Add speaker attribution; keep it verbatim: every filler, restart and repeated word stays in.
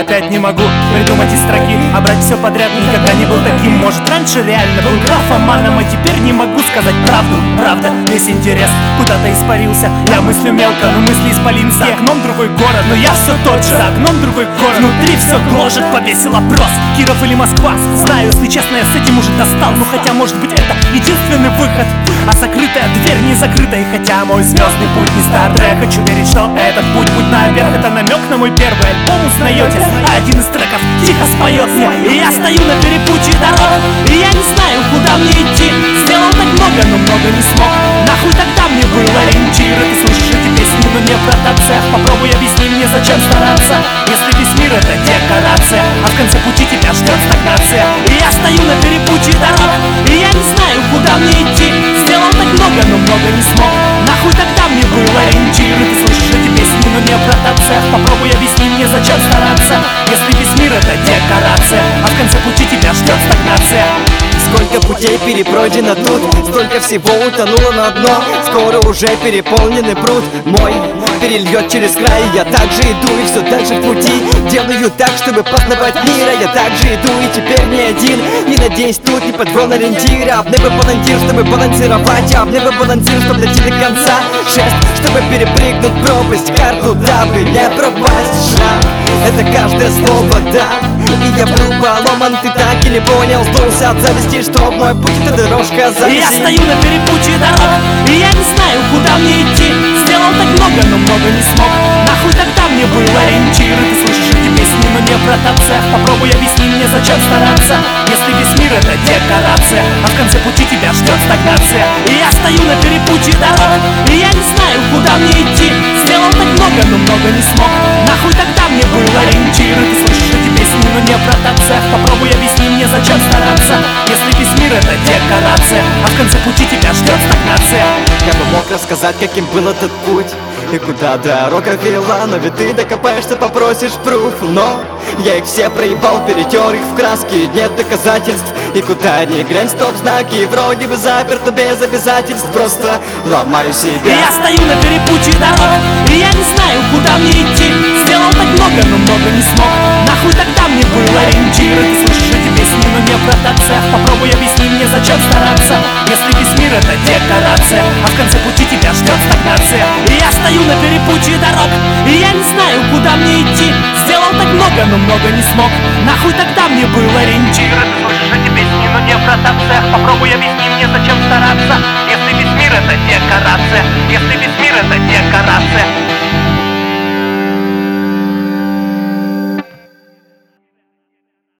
Speaker 1: опять не могу придумать из строки, а брать все подряд никогда не был таким. Может, раньше реально был графоманом, а теперь не могу сказать правду. Правда, весь интерес куда-то испарился. Я мыслю мелко, но мысли исполинские. За окном другой город, но я все тот же. За окном другой город, внутри все гложет. Повесил опрос, Киров или Москва. Знаю, если честно, я с этим уже достал. Ну хотя, может быть, это единственный выход, а закрытая дверь не закрыта. И хотя мой звездный путь не стартрек, хочу верить, что этот путь, путь наверх. Это намек на мой первый альбом, узнаете? А один из треков тихо споет мне. И я стою на перепутье дорог, и я не знаю, куда мне идти. Сделал так много, но много не смог. Нахуй тогда мне был ориентир. Ты слышишь эти песни, но не про тацех. Попробуй объясни мне, зачем стараться, если весь мир это декорация, а в конце пути тебя ждет стагнация. И я стою на перепутье дорог, и я не знаю, куда мне идти. Сделал так много, но много не смог. Нахуй тогда мне был ориентир. Ты слышишь эти песни, но не про тацех. Попробуй объясни мне, зачем стараться, если весь мир это декорация, а в конце пути тебя ждет стагнация.
Speaker 2: Сколько путей перепройдено тут, столько всего утонуло на дно. Скоро уже переполненный пруд мой перельет через край. Я также иду и все так же в пути. Делаю так, чтобы познавать мир. А я также иду и теперь не один. Не надеюсь, тут не подвел ориентир. А в небо балансир, чтобы балансировать. А в небо балансир, чтобы дойти до конца. Шесть, чтобы перепрыгнуть пропасть. Карту, дабы не пропасть. Шаг, это каждое слово, да. И я был поломан, ты так и не понял. Сдулся от зависти, что мой путь — это дорожка зависти.
Speaker 1: Я стою на перепутье дорог, и я не знаю, куда мне идти. Сделал так много, но много не смог. Нахуй тогда мне был ориентир. Ты слышишь эти песни, но не про тацех. Попробуй объясни мне, зачем стараться, если весь мир это декорация, а в конце пути тебя ждет стагнация. И я стою на перепутье дорог, и я не знаю, куда мне идти. Сделал так много, но много не смог. Нахуй тогда мне был ориентир. Ты слышишь эти песни, но не про тацех. Попробуй объясни мне, зачем стараться, если весь мир это декорация, а в конце пути тебя ждет стагнация.
Speaker 2: Я бы мог рассказать, каким был этот путь и куда дорога вела, но ведь ты докопаешься, попросишь пруф. Но я их все проебал, перетер их в краски, нет доказательств. И куда ни глянь, стоп-знаки, вроде бы заперто без обязательств. Просто ломаю себя.
Speaker 1: Я стою на перепутье дорог, и я не знаю, куда мне идти. Сделал так много, но много не смог. Нахуй тогда мне был ориентир. Ты слышишь эти песни, но не про тацех. Попробуй объясни мне, зачем стараться, если весь мир это декорация, а в конце пути тебя ждет стагнация. И я стою на перепутье дорог, и я не знаю, куда мне идти. Сделал так много, но много не смог. Нахуй тогда мне был ориентир. Ты слышишь эти песни, но не про тацех. Попробуй объясни мне, зачем стараться, если весь мир это декорация, если весь мир это декорация.